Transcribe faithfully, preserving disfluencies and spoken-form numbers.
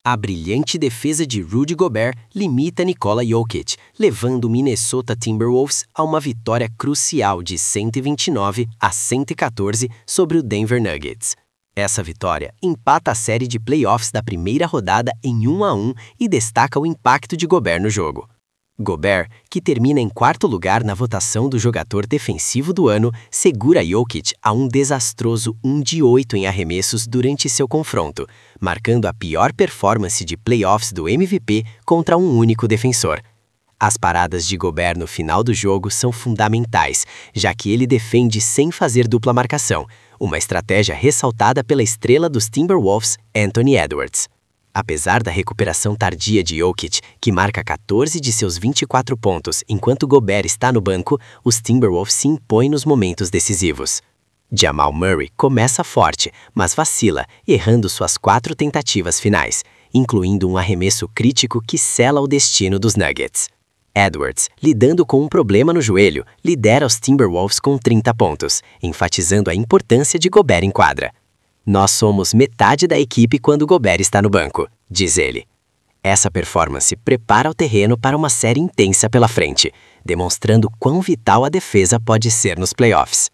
A brilhante defesa de Rudy Gobert limita Nikola Jokic, levando o Minnesota Timberwolves a uma vitória crucial de cento e vinte e nove a cento e quatorze sobre o Denver Nuggets. Essa vitória empata a série de playoffs da primeira rodada em um a um e destaca o impacto de Gobert no jogo. Gobert, que termina em quarto lugar na votação do jogador defensivo do ano, segura Jokic a um desastroso um de oito em arremessos durante seu confronto, marcando a pior performance de playoffs do M V P contra um único defensor. As paradas de Gobert no final do jogo são fundamentais, já que ele defende sem fazer dupla marcação, uma estratégia ressaltada pela estrela dos Timberwolves, Anthony Edwards. Apesar da recuperação tardia de Jokic, que marca quatorze de seus vinte e quatro pontos enquanto Gobert está no banco, os Timberwolves se impõem nos momentos decisivos. Jamal Murray começa forte, mas vacila, errando suas quatro tentativas finais, incluindo um arremesso crítico que sela o destino dos Nuggets. Edwards, lidando com um problema no joelho, lidera os Timberwolves com trinta pontos, enfatizando a importância de Gobert em quadra. "Nós somos metade da equipe quando Gobert está no banco", diz ele. Essa performance prepara o terreno para uma série intensa pela frente, demonstrando quão vital a defesa pode ser nos playoffs.